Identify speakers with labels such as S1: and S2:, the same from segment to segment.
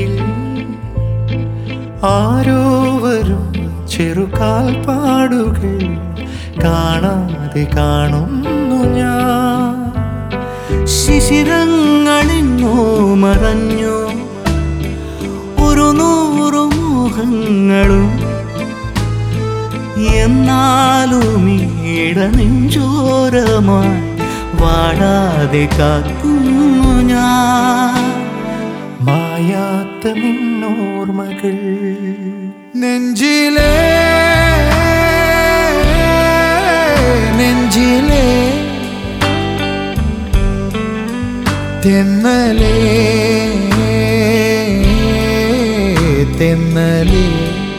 S1: വഴിയിൽ ആരോ വരും ചെറുകാൽപ്പാടുകൾ കാണാതെ കാണുന്നു ഞാൻ. ശിശിരങ്ങളെന്നോ മറഞ്ഞു ഒരു നൂറു മോഹങ്ങളും, എന്നാലും ഇടനെഞ്ചോരമായി വാടാതെ കാക്കുന്നു ഞാൻ. മായാത്ത നിന്നോർമകൾ നെഞ്ചിലേ നെഞ്ചിലേ തെന്നലേ തെന്നലേ.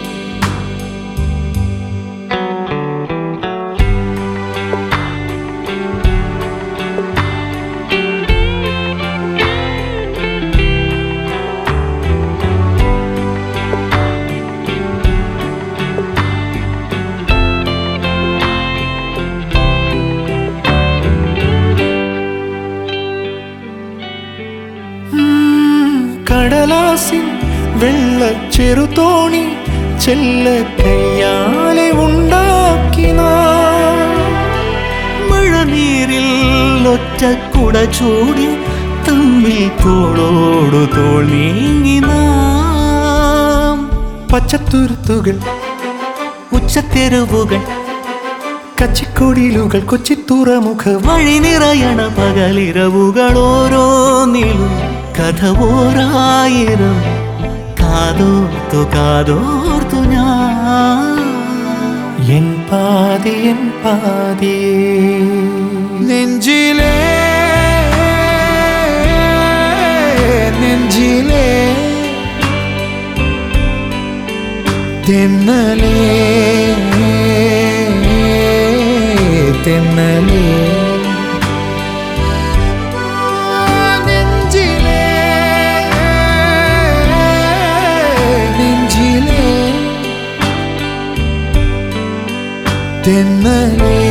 S1: കടലാസിൻ വെള്ളച്ചെറുതോണി ചെല്ലക്കയ്യാലെ ഉണ്ടാക്കിന, മഴനീരിൽ ഒറ്റക്കുട ചൂടി തമ്മിൽ തോളോടു തോൾ നീങ്ങിന. പച്ചത്തുരുത്തുകൾ ഉച്ചത്തെരുവുകൾ കച്ചിക്കൊടിലുകൾ കൊച്ചിത്തുറമുഖ വഴി നിറയണ പകലിരവുകൾ ഓരോന്നിലും കഥ ഓരായിരം കാതോർത്തു കാതോർത്തു ഞാൻ. എൻ പാതി എൻ പാതിയേ നെഞ്ചിലേ നെഞ്ചിലേ തെന്നലേ തെന്നലേ. തെന്നലേ